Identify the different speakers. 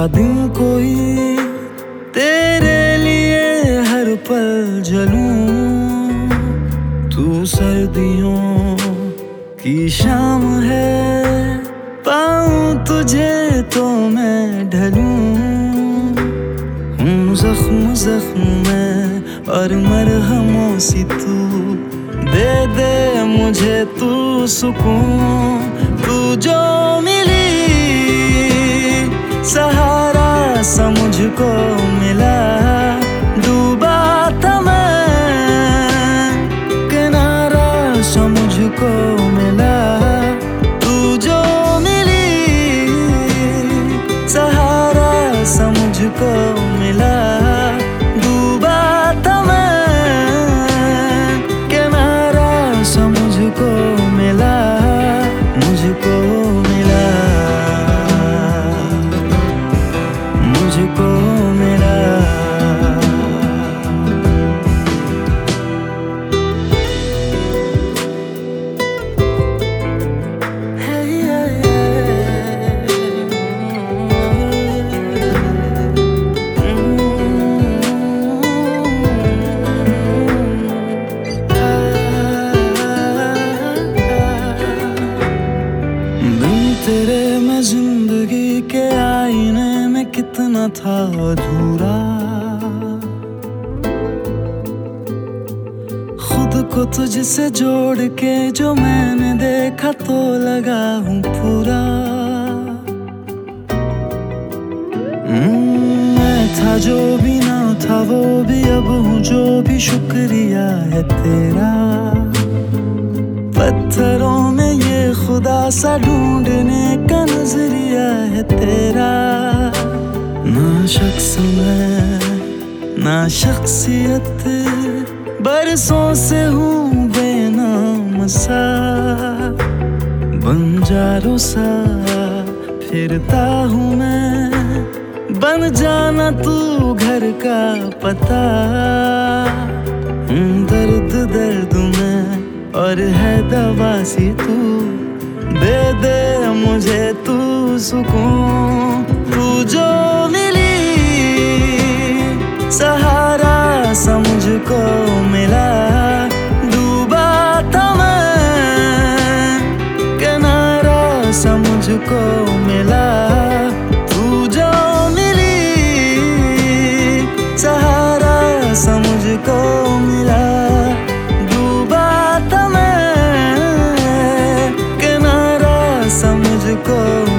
Speaker 1: दिन कोई तेरे लिए हर पल जलूं, तू सर्दियों की शाम है, पाऊं तुझे तो मैं ढलूं। जख्म जख्म में और मरहमों सी तू दे दे मुझे तू सुकून। तू जो मिली सहारा सा मुझको मिला, डूबा था मैं किनारा सा मुझको मिला। तू जो मिली सहारा सा मुझको मिला, डूबा था मैं किनारा सा मुझको मिला, मुझको मिला, मुझको मिला। तेरे मैं जिंदगी के आईने में कितना था अधूरा, खुद को तुझसे जोड़ के जो मैंने देखा तो लगा हूँ पूरा। मैं था जो भी ना था वो भी अब हूँ जो भी, शुक्रिया है तेरा। पत्थरों में ये खुदा सा ढूंढने का नजरिया है तेरा। ना शख्स में ना शख्सियत, बरसों से हूँ बेनाम सा, बंजारों सा फिरता हूँ मैं, बन जाना तू घर का पता। दर्द दर्द में और है दवा सी तू, दे दे मुझे तू सुकून। तू जो मिली सहारा सा मुझको मिला, डूबा था मैं किनारा सा मुझको मिला। तू जो मिली सहारा सा मुझको मिला, डूबा था मैं किनारा सा मुझको